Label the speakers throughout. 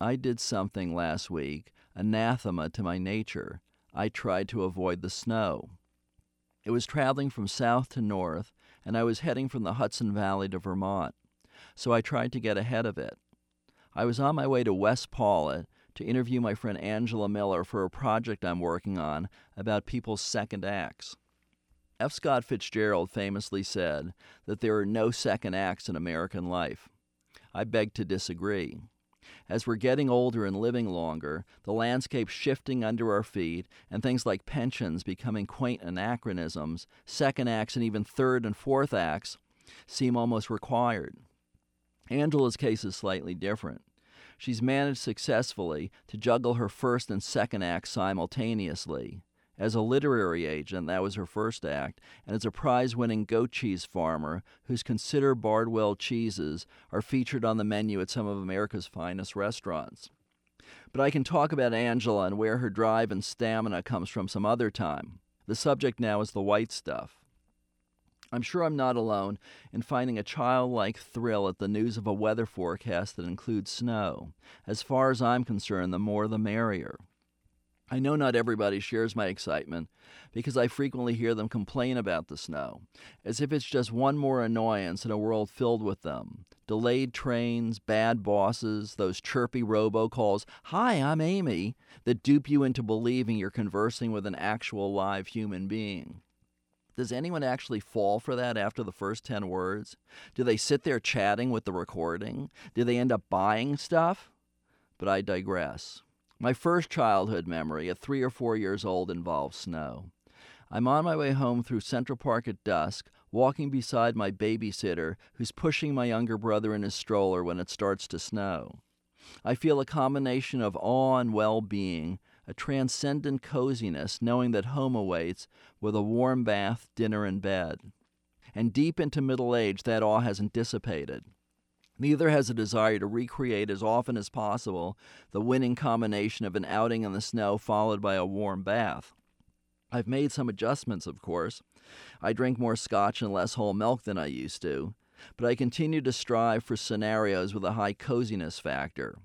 Speaker 1: I did something last week, anathema to my nature. I tried to avoid the snow. It was traveling from south to north, and I was heading from the Hudson Valley to Vermont, so I tried to get ahead of it. I was on my way to West Paulet to interview my friend Angela Miller for a project I'm working on about people's second acts. F. Scott Fitzgerald famously said that there are no second acts in American life. I beg to disagree. As we're getting older and living longer, the landscape shifting under our feet, and things like pensions becoming quaint anachronisms, second acts and even third and fourth acts seem almost required. Angela's case is slightly different. She's managed successfully to juggle her first and second acts simultaneously. As a literary agent, that was her first act, and as a prize-winning goat cheese farmer whose Consider Bardwell cheeses are featured on the menu at some of America's finest restaurants. But I can talk about Angela and where her drive and stamina comes from some other time. The subject now is the white stuff. I'm sure I'm not alone in finding a childlike thrill at the news of a weather forecast that includes snow. As far as I'm concerned, the more the merrier. I know not everybody shares my excitement because I frequently hear them complain about the snow, as if it's just one more annoyance in a world filled with them. Delayed trains, bad bosses, those chirpy robocalls, "Hi, I'm Amy," that dupe you into believing you're conversing with an actual live human being. Does anyone actually fall for that after the first 10 words? Do they sit there chatting with the recording? Do they end up buying stuff? But I digress. My first childhood memory, at 3 or 4 years old, involves snow. I'm on my way home through Central Park at dusk, walking beside my babysitter, who's pushing my younger brother in his stroller when it starts to snow. I feel a combination of awe and well-being, a transcendent coziness, knowing that home awaits with a warm bath, dinner, and bed. And deep into middle age, that awe hasn't dissipated. Neither has a desire to recreate as often as possible the winning combination of an outing in the snow followed by a warm bath. I've made some adjustments, of course. I drink more scotch and less whole milk than I used to, but I continue to strive for scenarios with a high coziness factor.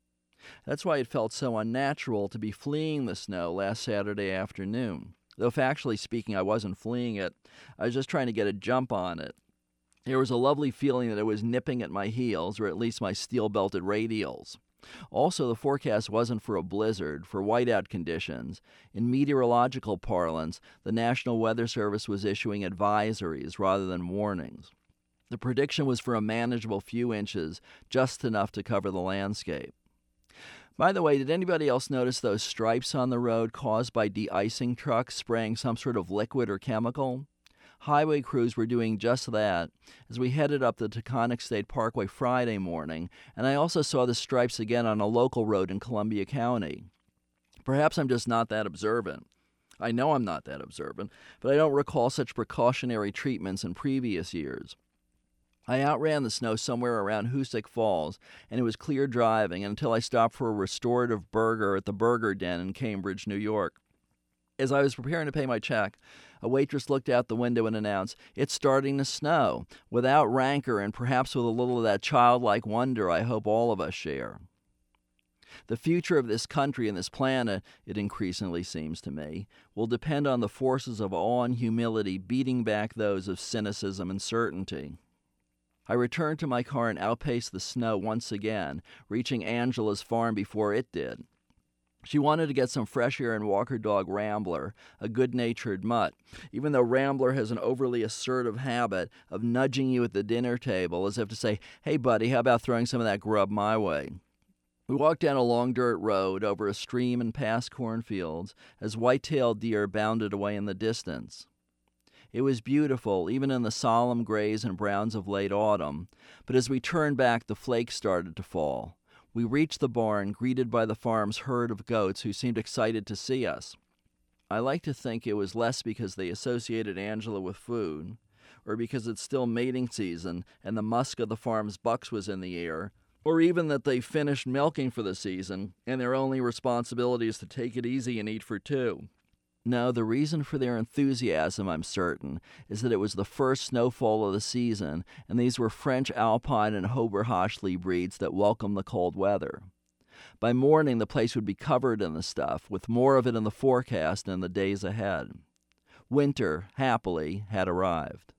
Speaker 1: That's why it felt so unnatural to be fleeing the snow last Saturday afternoon. Though factually speaking, I wasn't fleeing it. I was just trying to get a jump on it. There was a lovely feeling that it was nipping at my heels, or at least my steel-belted radials. Also, the forecast wasn't for a blizzard, for whiteout conditions. In meteorological parlance, the National Weather Service was issuing advisories rather than warnings. The prediction was for a manageable few inches, just enough to cover the landscape. By the way, did anybody else notice those stripes on the road caused by de-icing trucks spraying some sort of liquid or chemical? Highway crews were doing just that as we headed up the Taconic State Parkway Friday morning, and I also saw the stripes again on a local road in Columbia County. Perhaps I'm just not that observant. I know I'm not that observant, but I don't recall such precautionary treatments in previous years. I outran the snow somewhere around Hoosick Falls, and it was clear driving until I stopped for a restorative burger at the Burger Den in Cambridge, New York. As I was preparing to pay my check, a waitress looked out the window and announced, "It's starting to snow," without rancor and perhaps with a little of that childlike wonder I hope all of us share. The future of this country and this planet, it increasingly seems to me, will depend on the forces of awe and humility beating back those of cynicism and certainty. I returned to my car and outpaced the snow once again, reaching Angela's farm before it did. She wanted to get some fresh air and walk her dog Rambler, a good-natured mutt, even though Rambler has an overly assertive habit of nudging you at the dinner table as if to say, "Hey buddy, how about throwing some of that grub my way?" We walked down a long dirt road over a stream and past cornfields as white-tailed deer bounded away in the distance. It was beautiful, even in the solemn grays and browns of late autumn, but as we turned back, the flakes started to fall. We reached the barn, greeted by the farm's herd of goats who seemed excited to see us. I like to think it was less because they associated Angela with food, or because it's still mating season and the musk of the farm's bucks was in the air, or even that they finished milking for the season and their only responsibility is to take it easy and eat for two. No, the reason for their enthusiasm, I'm certain, is that it was the first snowfall of the season, and these were French Alpine and Haber-Hochley breeds that welcomed the cold weather. By morning, the place would be covered in the stuff, with more of it in the forecast and in the days ahead. Winter, happily, had arrived.